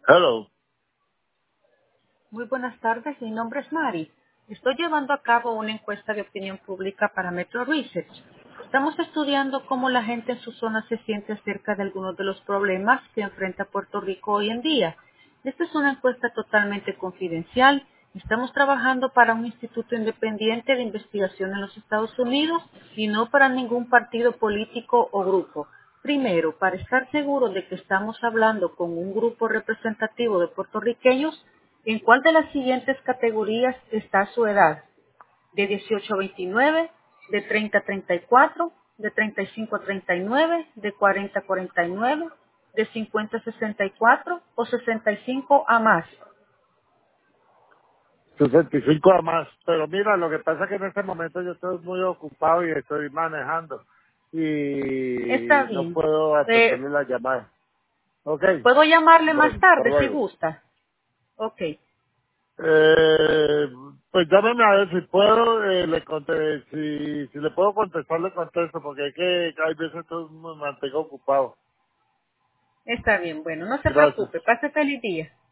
Hello. Muy buenas tardes, mi nombre es Mari. Estoy llevando a cabo una encuesta de opinión pública para Metro Research. Estamos estudiando cómo la gente en su zona se siente acerca de algunos de los problemas que enfrenta Puerto Rico hoy en día. Esta es una encuesta totalmente confidencial. Estamos trabajando para un instituto independiente de investigación en los Estados Unidos y no para ningún partido político o grupo. Primero, para estar seguros de que estamos hablando con un grupo representativo de puertorriqueños, ¿en cuál de las siguientes categorías está su edad? ¿De 18 a 29, de 30 a 34, de 35 a 39, de 40 a 49, de 50 a 64 o 65 a más? 65 a más. Pero mira, lo que pasa es que en este momento yo estoy muy ocupado y estoy manejando. Está Y no bien. puedo Eh, atenderle la llamada. Ok. ¿Puedo llamarle más Bueno, hasta tarde si luego. gusta? Ok. Eh, pues llámeme a ver si puedo, si le puedo contestar, le contesto, porque es que hay veces que me mantengo ocupado. Está bien. Bueno, no se Gracias. preocupe. Pase feliz día.